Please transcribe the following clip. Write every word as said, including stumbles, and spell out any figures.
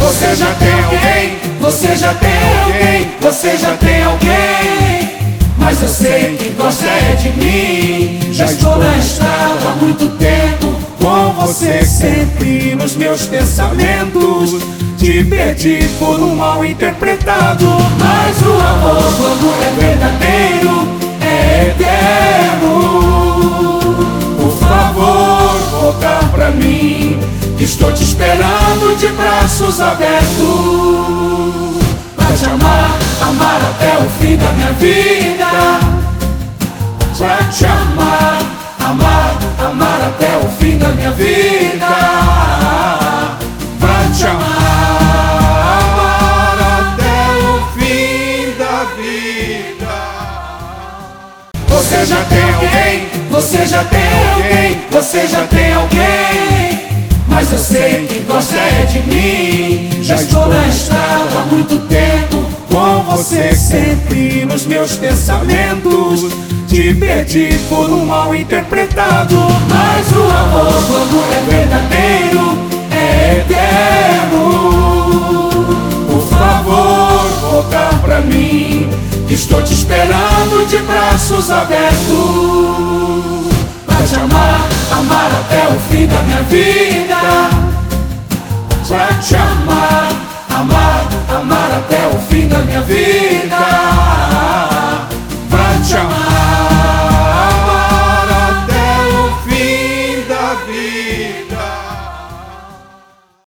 Você já tem alguém, você já tem alguém, você já tem alguém. Mas eu sei que gosta é de mim. Já estou na estrada há muito tempo, com você sempre nos meus pensamentos. Te perdi por um mal interpretado, mas o amor, quando é verdadeiro, é eterno. Por favor, volta pra mim, estou te esperando de braços abertos. Pra te amar, amar até o fim da minha vida. Pra te amar, amar, amar até o fim da minha vida. Pra te amar, amar até o fim da vida. Você já tem alguém, você já tem alguém, você já tem alguém. Mas eu sei que gosta é de mim. Já estou na estrada há muito tempo, com você sempre nos meus pensamentos. Te perdi por um mal interpretado, mas o amor, quando é verdadeiro, é eterno. Por favor, volta pra mim, estou te esperando de braços abertos. Pra te amar, amar até o fim da minha vida. Pra te amar, amar, amar até o fim da minha vida.